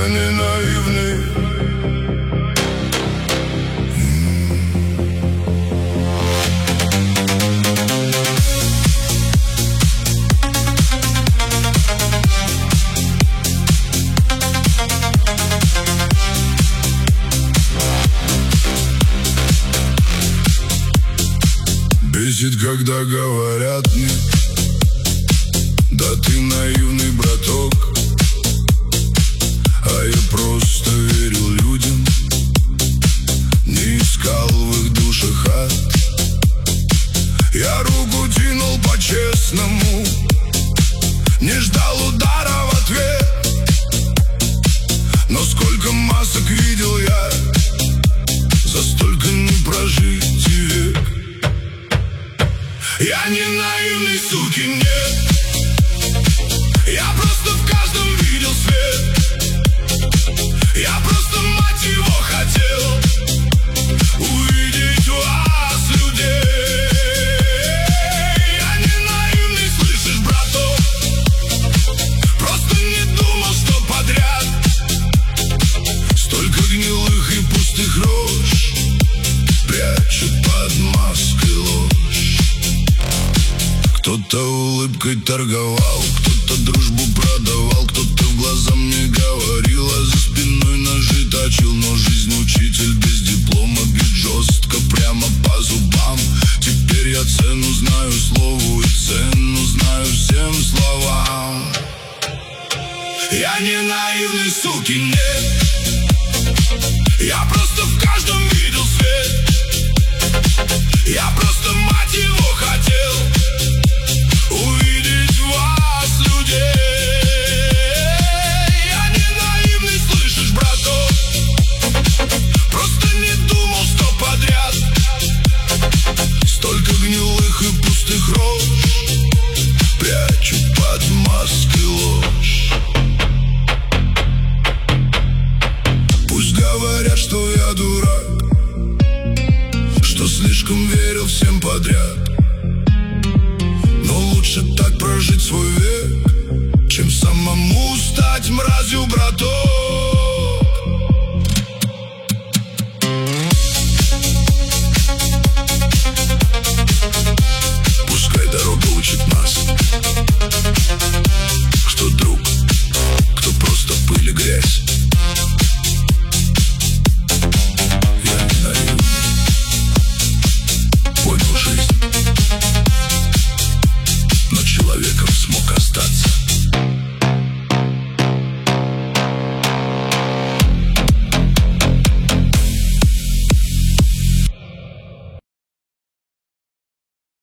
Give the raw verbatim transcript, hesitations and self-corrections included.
я не наивный. Бесит, когда говорят мне: да ты наивный, браток. А я просто верил людям, не искал в их душах ад. Я руку тянул по-честному, не ждал удара в ответ. Но сколько масок видел я, за столько не прожить и век. Я не наивный сукин, нет. Я просто в каждом видел свет. Я просто, мать его, хотел увидеть вас, людей. Я не наивный, слышишь, браток. Просто не думал, что подряд столько гнилых и пустых рож прячут под маской ложь. Кто-то улыбкой торговал, кто-то дружбу продавал, кто-то в глаза мне говорил, а за спиной ножи точил. Но жизнь учитель без диплома, бьет жестко прямо по зубам. Теперь я цену знаю слову и цену знаю всем словам. Я не наивный сукин, нет. Я просто в каждом видел свет. Я просто, мать его, хотел увидеть вас, людей. Я не наивный, слышишь, браток. Просто не думал, что подряд столько гнилых и пустых рож прячут под маской ложь. Пусть говорят, что я дурак, что слишком верил всем подряд. Лучше так прожить свой век, чем самому стать мразью, браток.